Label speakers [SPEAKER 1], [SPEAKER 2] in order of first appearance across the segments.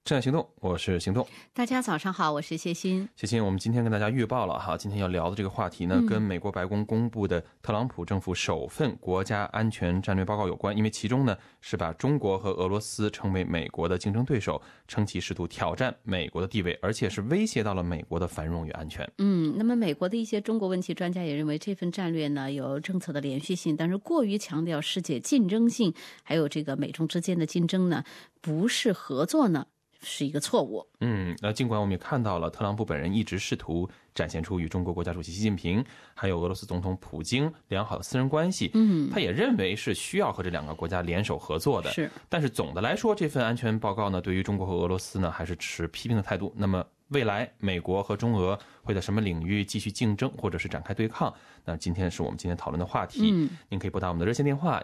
[SPEAKER 1] 正在行动，我是行动。
[SPEAKER 2] 大家早上好，我是谢欣。
[SPEAKER 1] 谢欣，我们今天跟大家预报了哈，今天要聊的这个话题呢，跟美国白宫公布的特朗普政府首份国家安全战略报告有关，因为其中呢是把中国和俄罗斯称为美国的竞争对手，称其试图挑战美国的地位，而且是威胁到了美国的繁荣与安全。
[SPEAKER 2] 那么美国的一些中国问题专家也认为，这份战略呢有政策的连续性，但是过于强调世界竞争性，还有这个美中之间的竞争呢，不是合作呢，是一个错误。
[SPEAKER 1] 尽管我们也看到了特朗普本人一直试图展现出与中国国家主席习近平还有俄罗斯总统普京良好的私人关系，他也认为是需要和这两个国家联手合作的。但是总的来说，这份安全报告呢，对于中国和俄罗斯呢，还是持批评的态度。那么未来美国和中俄会在什么领域继续竞争，或者是展开对抗？那今天是我们今天讨论的话题。您可以拨打我们的热线电话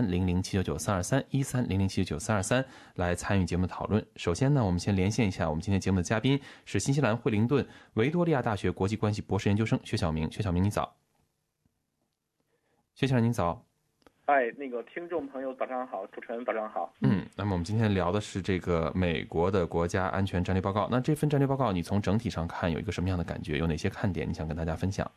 [SPEAKER 1] 13007993231300799323来参与节目的讨论。首先呢，我们先连线一下我们今天节目的嘉宾，是新西兰惠灵顿维多利亚大学国际关系博士研究生薛晓明。薛晓明，你早。薛先生，您早。
[SPEAKER 3] 那个听众朋友早上好，主持人早上好。
[SPEAKER 1] 那么我们今天聊的是这个美国的国家安全战略报告。那这份战略报告你从整体上看有一个什么样的感觉？有哪些看点你想跟大家分享？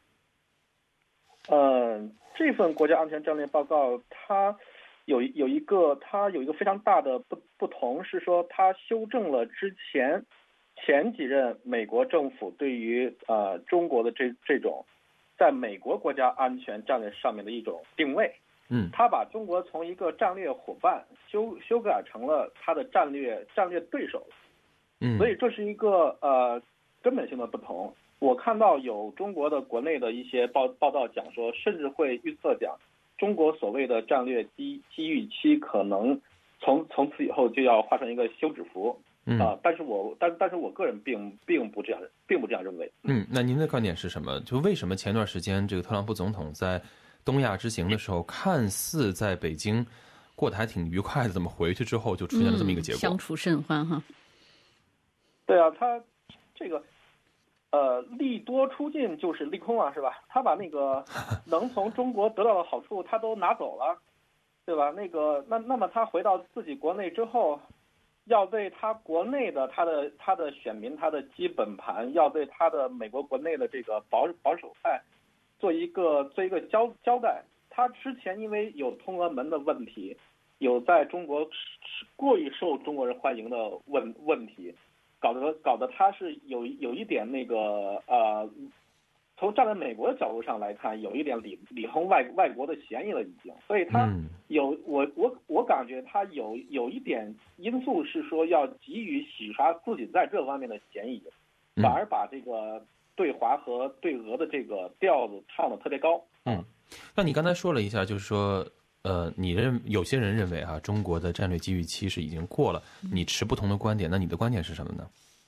[SPEAKER 3] 这份国家安全战略报告它有一个非常大的不同，是说它修正了之前几任美国政府对于中国的这种在美国国家安全战略上面的一种定位。他把中国从一个战略伙伴修改成了他的战略对手。所以这是一个根本性的不同。我看到有中国的国内的一些报道讲说，甚至会预测讲中国所谓的战略机遇期可能从此以后就要画上一个休止符。但是我个人并不这样认为。
[SPEAKER 1] 那您的观点是什么？就为什么前段时间这个特朗普总统在东亚之行的时候，看似在北京过得还挺愉快的，怎么回去之后就出现了这么一个结果？
[SPEAKER 2] 相处甚欢哈。
[SPEAKER 3] 对啊，他这个利多出尽就是利空啊，是吧？他把那个能从中国得到的好处他都拿走了，对吧？那么他回到自己国内之后，要对他国内的他的选民，他的基本盘，要对他的美国国内的这个保守派做一个交代。他之前因为有通俄门的问题，有在中国过于受中国人欢迎的问题，搞得他是有一点从站在美国的角度上来看，有一点里通外国的嫌疑了已经。所以他我感觉他有一点因素是说要急于洗刷自己在这方面的嫌疑，反而把这个对华和对俄的这个调子唱得特别高。
[SPEAKER 1] 那你刚才说了一下，就是说有些人认为中国的战略机遇期是已经过了，你持不同的观点，那你的观点是什么呢？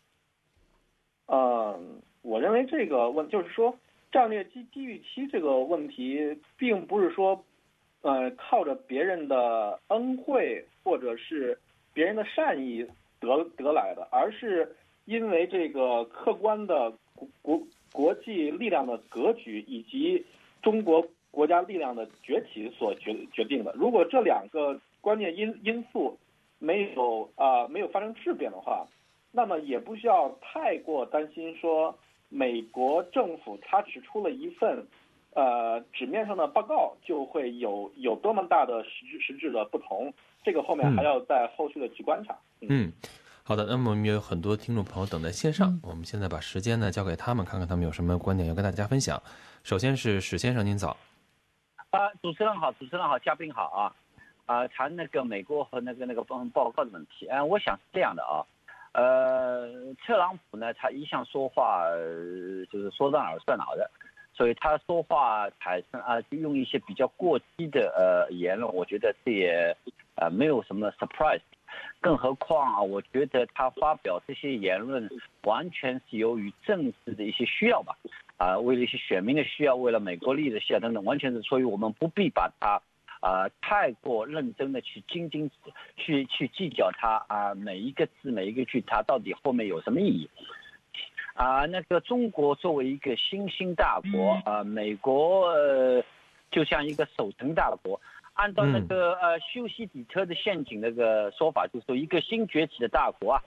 [SPEAKER 3] 我认为这个就是说战略机遇期这个问题，并不是说靠着别人的恩惠或者是别人的善意得来的，而是因为这个客观的国际力量的格局以及中国国家力量的崛起所决定的。如果这两个关键因素没有发生质变的话，那么也不需要太过担心说美国政府它只出了一份纸面上的报告就会有多么大的实质的不同，这个后面还要在后续的去观察。
[SPEAKER 1] 好的，那么我们也有很多听众朋友等在线上，我们现在把时间呢交给他们，看看他们有什么观点要跟大家分享。首先是史先生，您早。
[SPEAKER 4] 主持人好，嘉宾好啊。谈那个美国和那个报告的问题，我想是这样的啊。特朗普呢，他一向说话就是说到哪儿算哪儿的，所以他说话产生就用一些比较过激的言论，我觉得这也没有什么 surprise。更何况我觉得他发表这些言论完全是由于政治的一些需要吧，为了一些选民的需要，为了美国利益的需要等等，完全是所以我们不必把它太过认真的去去计较它每一个字每一个句它到底后面有什么意义。那个中国作为一个新兴大国，美国就像一个守城大国。按照那个修昔底特的陷阱那个说法，就是说一个新崛起的大国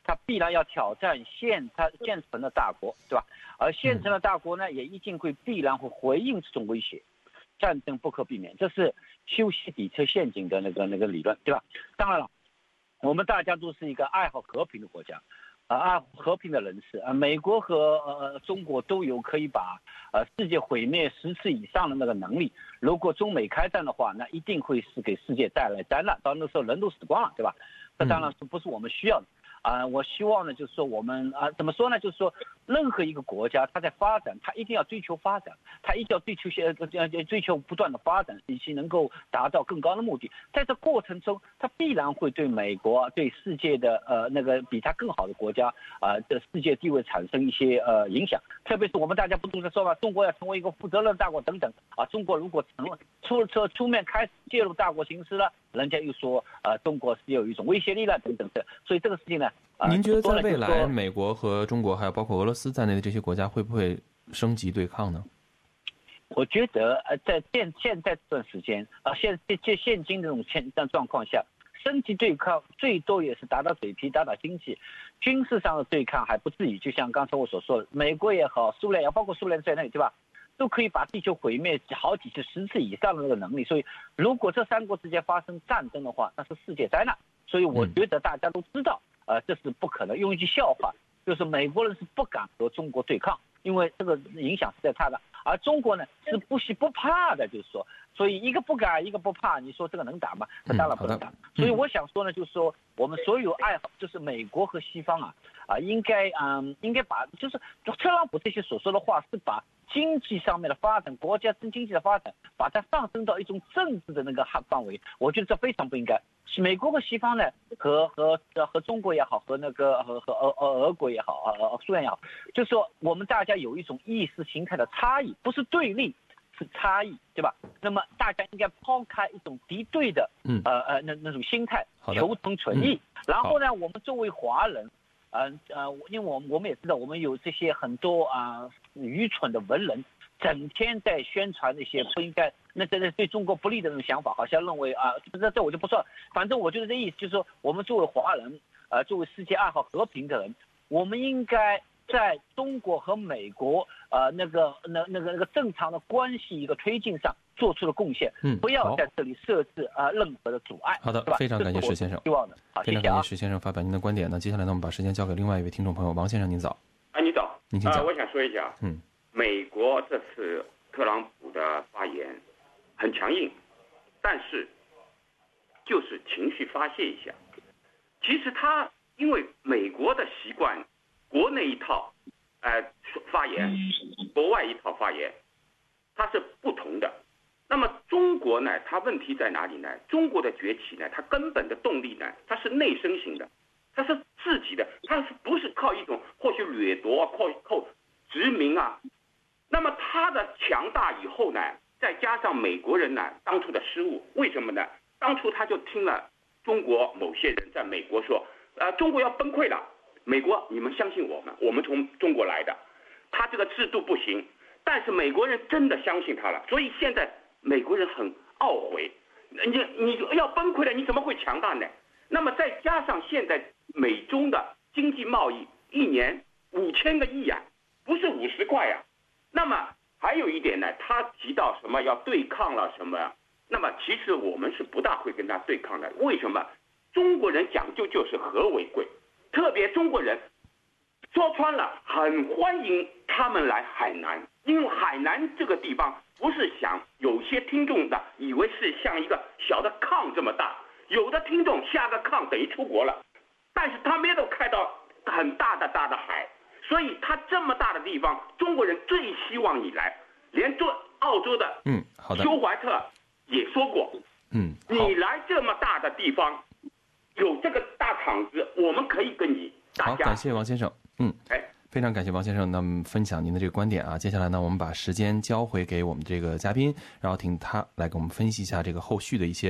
[SPEAKER 4] 它必然要挑战现存的大国，对吧？而现存的大国呢，也一定必然会回应这种威胁，战争不可避免，这是修昔底德陷阱的那个理论，对吧？当然了，我们大家都是一个爱好和平的国家。爱和平的人士美国和中国都有可以把世界毁灭10次以上的那个能力。如果中美开战的话，那一定会是给世界带来灾难，到那时候人都死光了，对吧？这当然是不是我们需要的。我希望呢，就是说我们怎么说呢？就是说，任何一个国家，它在发展，它一定要追求发展，它一定要追求不断的发展，以及能够达到更高的目的。在这过程中，它必然会对美国、对世界的那个比它更好的国家的世界地位产生一些影响。特别是我们大家不都在说嘛，中国要成为一个负责任的大国等等中国如果出面开始介入大国形势了，人家又说中国是有一种威胁力了等等的。所以这个事情呢。
[SPEAKER 1] 您觉得在未来，美国和中国还有包括俄罗斯在内的这些国家会不会升级对抗呢？
[SPEAKER 4] 我觉得在现在这段时间现今这种状况下，升级对抗最多也是打打嘴皮、打打经济，军事上的对抗还不至于。就像刚才我所说的，美国也好，苏联也好，包括苏联在内，对吧？都可以把地球毁灭好几次、10次以上的那个能力。所以，如果这3国之间发生战争的话，那是世界灾难。所以，我觉得大家都知道。这是不可能。用一句笑话，就是美国人是不敢和中国对抗，因为这个影响实在太大。而中国呢是不惜不怕的，就是说，所以一个不敢，一个不怕，你说这个能打吗？这当然不能打。所以我想说呢，就是说我们所有爱好，就是美国和西方应该把就是特朗普这些所说的话，是把经济上面的发展，国家经济的发展，把它上升到一种政治的那个范围。我觉得这非常不应该。美国和西方呢，和中国也好，和俄国也好，苏联也好，就是说我们大家有一种意识形态的差异，不是对立，是差异，对吧？那么大家应该抛开一种敌对的那种心态，求同存异。然后呢，我们作为华人，因为我们也知道，我们有这些很多愚蠢的文人。整天在宣传那些不应该，那对中国不利的那种想法，好像认为这我就不说了。反正我觉得这意思就是说，我们作为华人，作为世界爱好和平的人，我们应该在中国和美国那个正常的关系一个推进上做出了贡献，不要在这里设置任何的阻碍。
[SPEAKER 1] 好的，非常感谢石先生。
[SPEAKER 4] 希望的，好，
[SPEAKER 1] 非常感谢石先生发表您的观点。那接下来呢，我们把时间交给另外一位听众朋友王先生，您早。
[SPEAKER 5] 你早。
[SPEAKER 1] 您请讲。
[SPEAKER 5] 我想说一下，美国这次特朗普的发言很强硬，但是就是情绪发泄一下。其实他因为美国的习惯，国内一套发言，国外一套发言，它是不同的。那么中国呢，它问题在哪里呢？中国的崛起呢，它根本的动力呢，它是内生型的，它是自己的，它是不是靠一种或许掠夺靠殖民那么他的强大以后呢，再加上美国人呢当初的失误，为什么呢？当初他就听了中国某些人在美国说，中国要崩溃了，美国你们相信我们从中国来的，他这个制度不行，但是美国人真的相信他了，所以现在美国人很懊悔，你要崩溃了，你怎么会强大呢？那么再加上现在美中的经济贸易1年5000个亿不是50块那么还有一点呢，他提到什么要对抗了什么，那么其实我们是不大会跟他对抗的。为什么？中国人讲究就是和为贵，特别中国人说穿了很欢迎他们来海南，因为海南这个地方不是像有些听众的以为是像一个小的炕这么大，有的听众下个炕等于出国了，但是他没有开到很大的海。所以他这么大的地方，中国人最希望你来。连做澳洲的
[SPEAKER 1] 好的
[SPEAKER 5] 休怀特也说过，你来这么大的地方，有这个大场子，我们可以跟你大家。
[SPEAKER 1] 好，感谢王先生。非常感谢王先生，那么分享您的这个观点接下来呢，我们把时间交回给我们这个嘉宾，然后听他来给我们分析一下这个后续的一些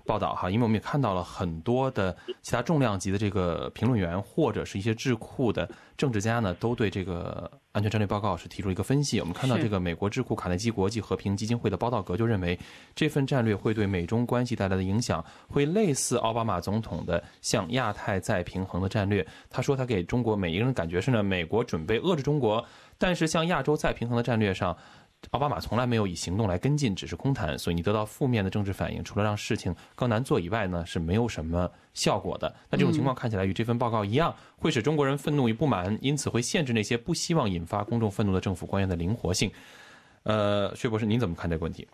[SPEAKER 1] 报道哈，因为我们也看到了很多的其他重量级的这个评论员或者是一些智库的政治家呢，都对这个安全战略报告是提出了一个分析。我们看到这个美国智库卡内基国际和平基金会的报道格就认为，这份战略会对美中关系带来的影响会类似奥巴马总统的向亚太再平衡的战略。他说他给中国每一个人的感觉是呢，美国准备遏制中国，但是向亚洲再平衡的战略上，奥巴马从来没有以行动来跟进，只是空谈，所以你得到负面的政治反应，除了让事情更难做以外呢，是没有什么效果的。那这种情况看起来与这份报告一样，会使中国人愤怒与不满，因此会限制那些不希望引发公众愤怒的政府官员的灵活性。薛博士，您怎么看这个问题？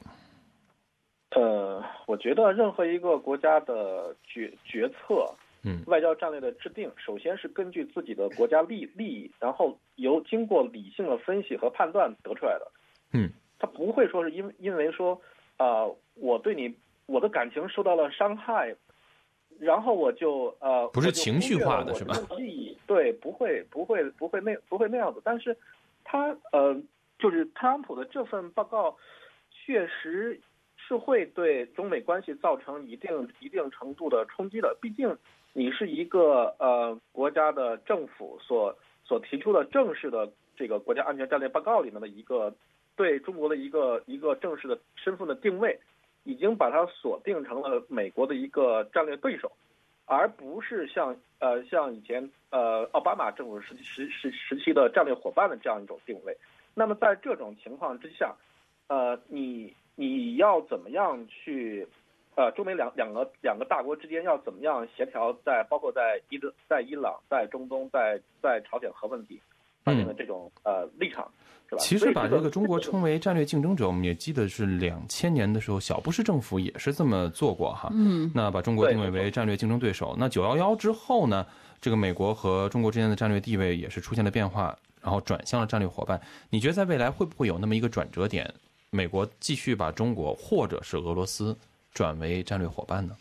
[SPEAKER 3] 我觉得任何一个国家的决策，外交战略的制定，首先是根据自己的国家利益，然后经过理性的分析和判断得出来的。他不会说是因为说，我对你我的感情受到了伤害，然后我就
[SPEAKER 1] 不是情绪化的是吧？
[SPEAKER 3] 对，不会那样子。但是他就是特朗普的这份报告，确实是会对中美关系造成一定程度的冲击的。毕竟你是一个国家的政府所提出的正式的这个国家安全战略报告里面的一个对中国的一个正式的身份的定位，已经把它锁定成了美国的一个战略对手，而不是像以前奥巴马政府时期的战略伙伴的这样一种定位。那么在这种情况之下，你要怎么样去中美两个大国之间要怎么样协调，包括在伊朗、在中东、在朝鲜核问题方面的这种立场，是吧？
[SPEAKER 1] 其实把这个中国称为战略竞争者，我们也记得是2000年的时候，小布什政府也是这么做过哈。那把中国定位为战略竞争对手。那911之后呢，这个美国和中国之间的战略地位也是出现了变化，然后转向了战略伙伴。你觉得在未来会不会有那么一个转折点，美国继续把中国或者是俄罗斯转为战略伙伴呢？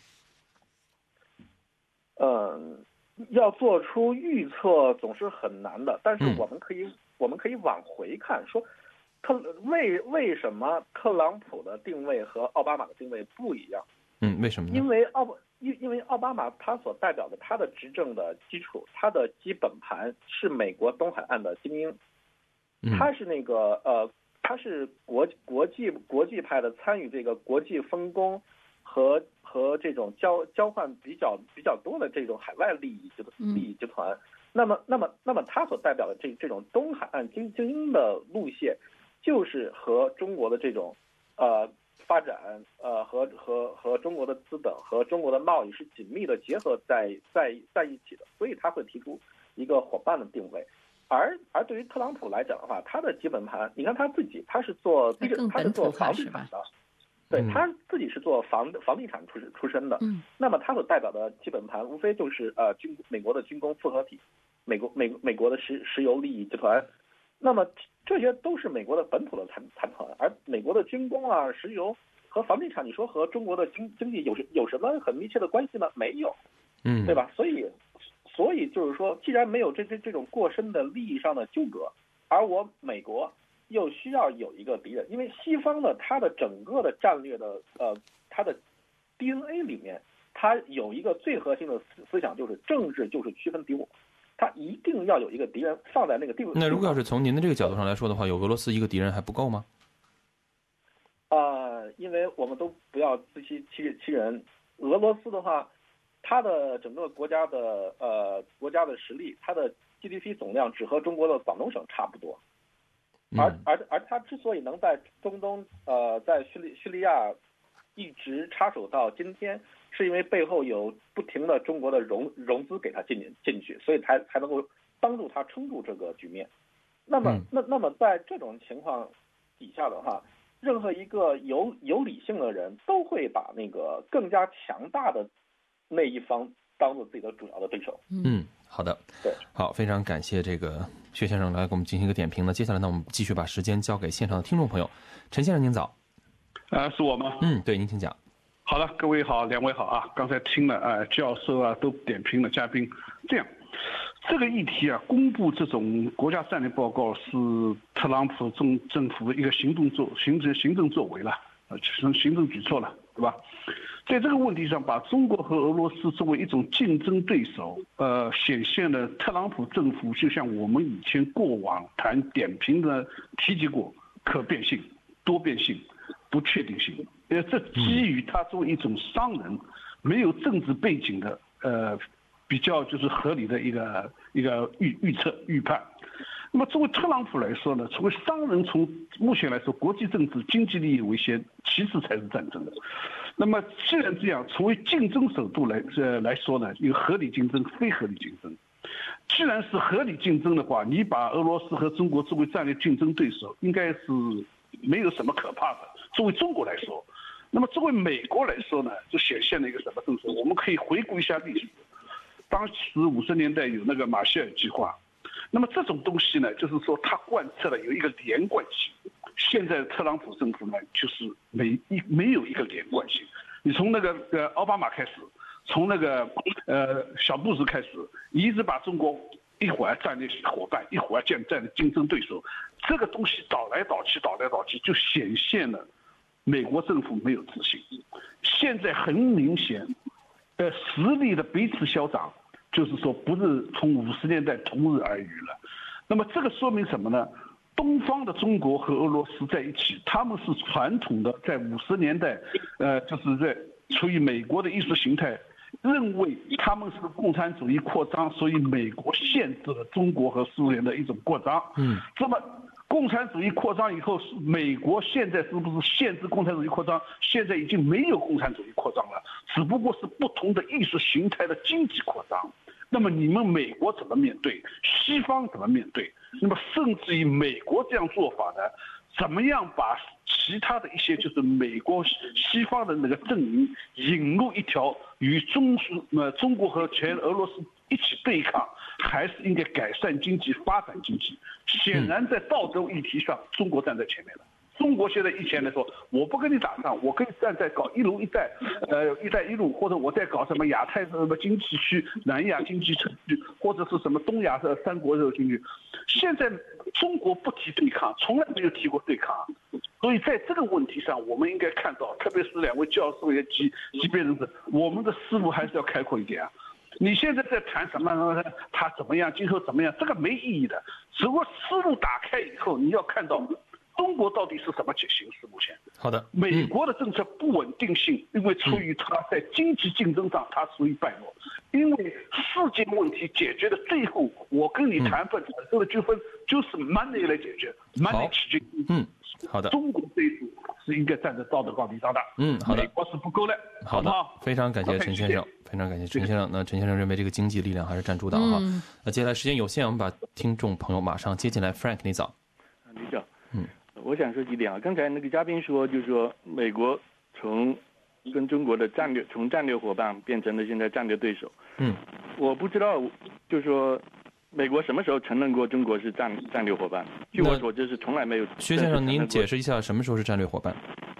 [SPEAKER 3] 要做出预测总是很难的，但是我们可以往回看，说为什么特朗普的定位和奥巴马的定位不一样？
[SPEAKER 1] 为什么呢？
[SPEAKER 3] 因为奥巴马他所代表的他的执政的基础，他的基本盘是美国东海岸的精英，他是那个他是国际派的，参与这个国际分工和这种交换比较多的这种海外利益集团。那么他所代表的这种东海岸精英的路线，就是和中国的这种发展和中国的资本和中国的贸易是紧密的结合在一起的，所以他会提出一个伙伴的定位。而对于特朗普来讲的话，他的基本盘，你看他自己，他是做房地产的，对，他自己是做房地产出身的。那么他所代表的基本盘无非就是美国的军工复合体，美国的石油利益集团。那么这些都是美国的本土的财团，而美国的军工啊、石油和房地产，你说和中国的经济有什么很密切的关系呢？没有，对吧？所以就是说，既然没有这种过深的利益上的纠葛，而我美国又需要有一个敌人，因为西方的它的整个的战略的它的 DNA 里面，它有一个最核心的思想，就是政治就是区分敌我，它一定要有一个敌人放在那个地位。
[SPEAKER 1] 那如果要是从您的这个角度上来说的话，有俄罗斯一个敌人还不够吗？
[SPEAKER 3] 因为我们都不要自欺欺人，俄罗斯的话，它的整个国家的实力，它的 GDP 总量只和中国的广东省差不多，而它之所以能在中东在叙利亚一直插手到今天，是因为背后有不停的中国的融资给它进去，所以才能够帮助它撑住这个局面。那么在这种情况底下的话，任何一个有理性的人都会把那个更加强大的那一方当做自己的主要的对手。
[SPEAKER 1] 好的，
[SPEAKER 3] 对，
[SPEAKER 1] 好，非常感谢这个薛先生来给我们进行一个点评呢。接下来呢，我们继续把时间交给现场的听众朋友。陈先生您早。
[SPEAKER 6] 是我吗？
[SPEAKER 1] 对，您请讲。
[SPEAKER 6] 好的，各位好，两位好啊！刚才听了教授啊都点评了嘉宾，这样，这个议题啊，公布这种国家战略报告是特朗普政府的一个行政作为了，行政举措了，对吧？ 在这个问题上，把中国和俄罗斯作为一种竞争对手，显现了特朗普政府就像我们以前过往谈点评的提及过可变性、多变性、不确定性。这基于他作为一种商人，没有政治背景的，比较就是合理的一个预测预判。那么作为特朗普来说呢，作为商人，从目前来说，国际政治、经济利益为先，其次才是战争的。那么既然这样，从为竞争手度来说呢，有合理竞争、非合理竞争。既然是合理竞争的话，你把俄罗斯和中国作为战略竞争对手，应该是没有什么可怕的。作为中国来说，那么作为美国来说呢，就显现了一个什么政策？我们可以回顾一下历史。当时50年代有那个马歇尔计划。那么这种东西呢，就是说它贯彻了有一个连贯性。现在特朗普政府呢，就是没有一个连贯性。你从那个奥巴马开始，从那个小布什开始，一直把中国一会儿战略伙伴，一会儿战略竞争对手，这个东西倒来倒去，就显现了美国政府没有自信。现在很明显，实力的彼此消长。就是说，不是从50年代同日而语了。那么这个说明什么呢？东方的中国和俄罗斯在一起，他们是传统的，在50年代，就是在出于美国的意识形态，认为他们是共产主义扩张，所以美国限制了中国和苏联的一种扩张。这么共产主义扩张以后，美国现在是不是限制共产主义扩张？现在已经没有共产主义扩张了，只不过是不同的意识形态的经济扩张。那么你们美国怎么面对？西方怎么面对？那么甚至于美国这样做法呢，怎么样把其他的一些就是美国西方的那个阵营引入一条与中国和全俄罗斯一起对抗，还是应该改善经济、发展经济？显然在道德议题上，中国站在前面了。中国现在以前来说，我不跟你打仗，我可以站在搞一路一带，一带一路，或者我在搞什么亚太什么经济区、南亚经济区，或者是什么东亚三国这个经济。现在中国不提对抗，从来没有提过对抗，所以在这个问题上，我们应该看到，特别是2位教授也级别人士，我们的思路还是要开阔一点啊。你现在在谈什么？他怎么样？今后怎么样？这个没意义的。只不过思路打开以后，你要看到中国到底是什么形势？目前，
[SPEAKER 1] 好的，
[SPEAKER 6] 美国的政策不稳定性，因为出于它在经济竞争上它属于败落，因为世界问题解决的最后，我跟你谈判产生的纠纷就是 money 来解决 ，money 取决。
[SPEAKER 1] 好的，
[SPEAKER 6] 中国这一步是应该站在道德高地上的。
[SPEAKER 1] 好的，
[SPEAKER 6] 美国是不够的。
[SPEAKER 1] 好的，非常感谢陈先生，非常感谢陈先生。那陈先生认为这个经济力量还是占主导哈。那接下来时间有限，我们把听众朋友马上接进来。Frank， 你早。
[SPEAKER 7] 你早。我想说几点啊。刚才那个嘉宾说，就是说美国从跟中国的从战略伙伴变成了现在战略对手。我不知道，就是说美国什么时候承认过中国是战略伙伴？据我所知是从来没有。
[SPEAKER 1] 薛先生，您解释一下什么时候是战略伙伴？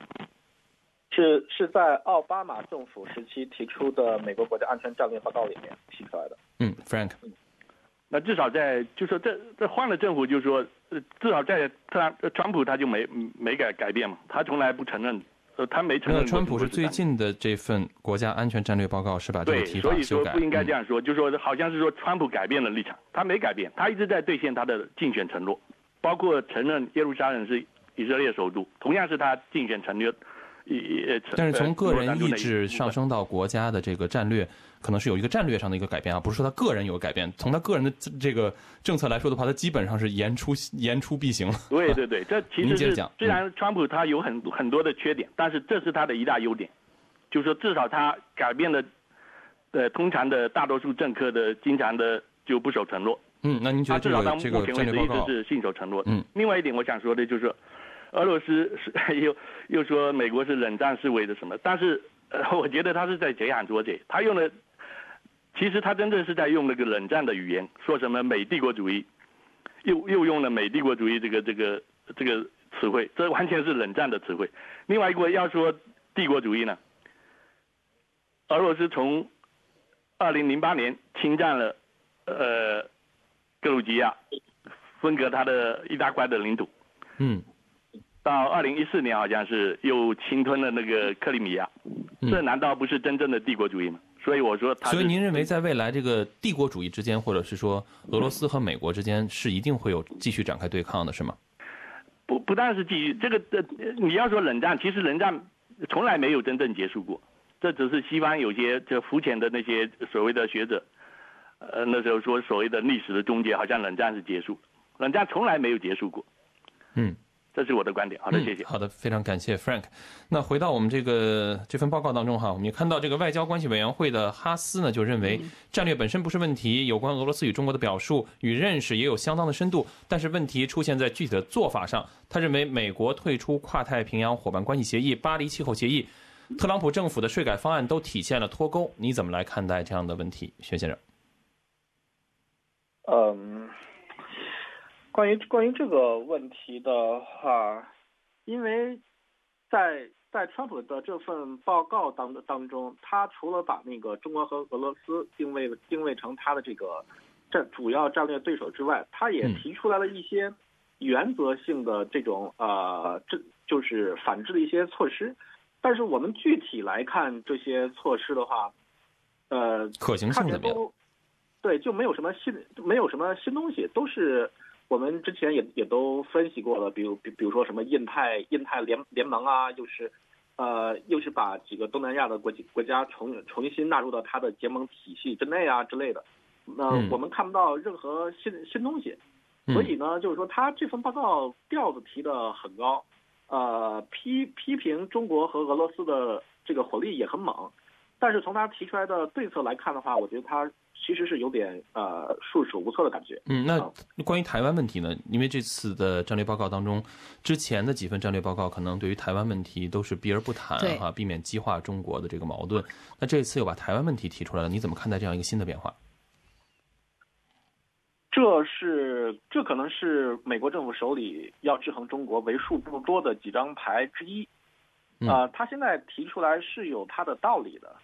[SPEAKER 3] 是在奥巴马政府时期提出的美国国家安全战略报告里面提出来的。
[SPEAKER 1] Frank。
[SPEAKER 7] 那至少在，就是说这换了政府，就是说，至少在川普他就没改变嘛，他从来不承认，他没承认。
[SPEAKER 1] 川普是最近的这份国家安全战略报告是把这个提法修改。
[SPEAKER 7] 所以说不应该这样说，就是说好像是说川普改变了立场，他没改变，他一直在兑现他的竞选承诺，包括承认耶路撒冷是以色列首都，同样是他竞选承诺。
[SPEAKER 1] 但是从个人意志上升到国家的这个战略，可能是有一个战略上的一个改变啊，不是说他个人有改变。从他个人的这个政策来说的话，他基本上是言出必行了。
[SPEAKER 7] 对，这其实是虽然川普他有很多的缺点，但是这是他的一大优点，就是说至少他改变了，通常的大多数政客的经常的就不守承诺。
[SPEAKER 1] 那您觉得这个战略报告
[SPEAKER 7] 是信守承诺？另外一点我想说的就是说，俄罗斯又说美国是冷战思维的什么，但是我觉得他是在结喊捉贼，他用了，其实他真正是在用那个冷战的语言，说什么美帝国主义，又用了美帝国主义这个词汇，这完全是冷战的词汇。另外一个要说帝国主义呢，俄罗斯从2008年侵占了格鲁吉亚，分割他的一大块的领土。到2014年好像是又侵吞了那个克里米亚， 这难道不是真正的帝国主义吗？所以我说
[SPEAKER 1] 所以您认为在未来这个帝国主义之间，或者是说俄罗斯和美国之间是一定会有继续展开对抗的，是吗？
[SPEAKER 7] 不但是继续这个你要说冷战，其实冷战从来没有真正结束过，这只是西方有些这肤浅的那些所谓的学者，那时候说所谓的历史的终结，好像冷战是结束，冷战从来没有结束过。这是我的观点。好的，谢谢。
[SPEAKER 1] 好的，非常感谢 Frank。那回到我们这份报告当中哈，我们也看到这个外交关系委员会的哈斯呢，就认为战略本身不是问题，有关俄罗斯与中国的表述与认识也有相当的深度，但是问题出现在具体的做法上。他认为美国退出跨太平洋伙伴关系协议、巴黎气候协议、特朗普政府的税改方案都体现了脱钩。你怎么来看待这样的问题，薛先生？
[SPEAKER 3] 关于这个问题的话，因为在特朗普的这份报告当中，他除了把那个中国和俄罗斯定位成他的这个主要战略对手之外，他也提出来了一些原则性的这种这就是反制的一些措施。但是我们具体来看这些措施的话，
[SPEAKER 1] 可行性怎么样？
[SPEAKER 3] 对，就没有什么新东西，都是我们之前也都分析过了，比如说什么印太联盟啊，又是把几个东南亚的国家重新纳入到它的结盟体系之内啊之类的。我们看不到任何新东西，所以呢，就是说他这份报告调子提得很高，批评中国和俄罗斯的这个火力也很猛，但是从他提出来的对策来看的话，我觉得他其实是有点束手无策的感觉。
[SPEAKER 1] 那关于台湾问题呢？因为这次的战略报告当中，之前的几份战略报告可能对于台湾问题都是避而不谈哈，避免激化中国的这个矛盾。那这次又把台湾问题提出来了，你怎么看待这样一个新的变化？
[SPEAKER 3] 这可能是美国政府手里要制衡中国为数不多的几张牌之一。他现在提出来是有他的道理的。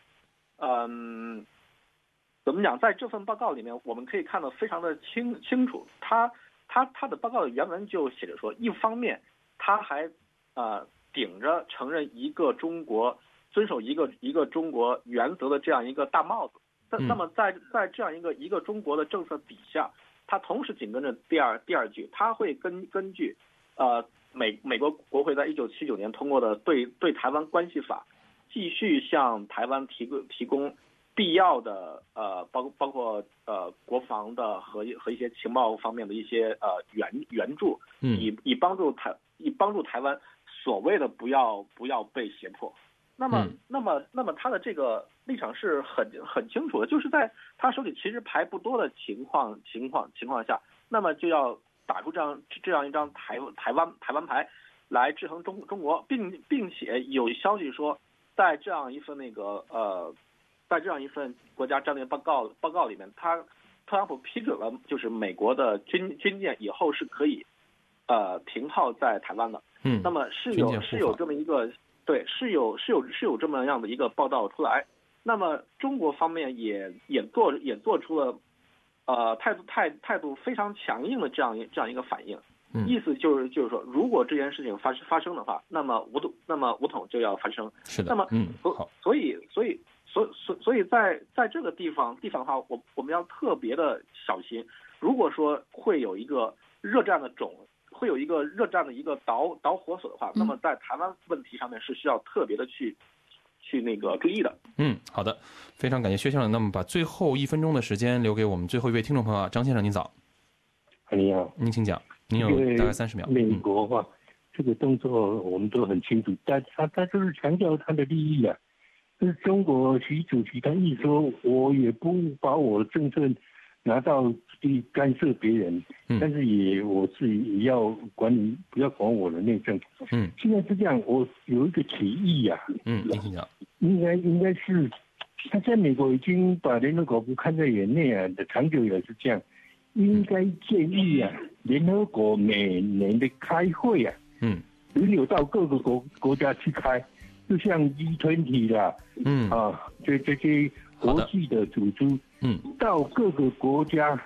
[SPEAKER 3] 怎么讲？在这份报告里面，我们可以看得非常的清楚。他的报告的原文就写着说，一方面他还顶着承认一个中国、遵守一个中国原则的这样一个大帽子。那么在这样一个中国的政策底下，他同时紧跟着第二句，他会根据美国国会在1979年通过的对台湾关系法，继续向台湾提供必要的包括国防的和一些情报方面的一些援助，以帮助台湾所谓的不要被胁迫。那么他的这个立场是很清楚的，就是在他手里其实牌不多的情况下，那么就要打出这样一张台湾牌来制衡中国，并且有消息说，在这样一份国家战略报告里面，特朗普批准了，就是美国的军舰以后是可以停靠在台湾的。那么是有这么一个。对，是有这么样的一个报道出来，那么中国方面也做出了态度非常强硬的这样一个反应，意思就是说，如果这件事情发生的话，那么武统就要发生。
[SPEAKER 1] 是的。
[SPEAKER 3] 那么所以在这个地方的话，我们要特别的小心。如果说会有一个热战的一个导火索的话，那么在台湾问题上面是需要特别的去那个注意的。
[SPEAKER 1] 好的，非常感谢薛先生。那么把最后1分钟的时间留给我们最后一位听众朋友张先生，您早。
[SPEAKER 8] 你好，
[SPEAKER 1] 您请讲，您有大概30秒。
[SPEAKER 8] 美国话，这个动作我们都很清楚，但他就是强调他的利益啊。就是中国习主席他一说，我也不把我的政策拿到去干涉别人，但是我自己也要管你，不要管我的内政。现在是这样，我有一个提议啊。应该是他在美国已经把联合国不看在眼内啊，长久以来是这样。应该建议啊，联合国每年的开会啊，轮流到各个国家去开，就像G20啦，这些国际的组织，到各个国家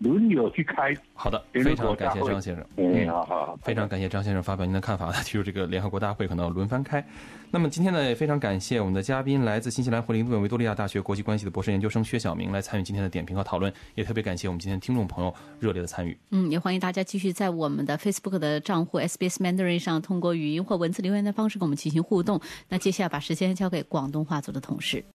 [SPEAKER 8] 轮流去开。
[SPEAKER 1] 好的，非常感谢张先生。
[SPEAKER 8] 好，
[SPEAKER 1] 非常感谢张先生发表您的看法，提出这个联合国大会可能要轮番开。那么今天呢，也非常感谢我们的嘉宾，来自新西兰惠灵顿维多利亚大学国际关系的博士研究生薛晓明来参与今天的点评和讨论，也特别感谢我们今天听众朋友热烈的参与。
[SPEAKER 2] 也欢迎大家继续在我们的 Facebook 的账户 SBS Mandarin 上通过语音或文字留言的方式跟我们进行互动。那接下来把时间交给广东话组的同事。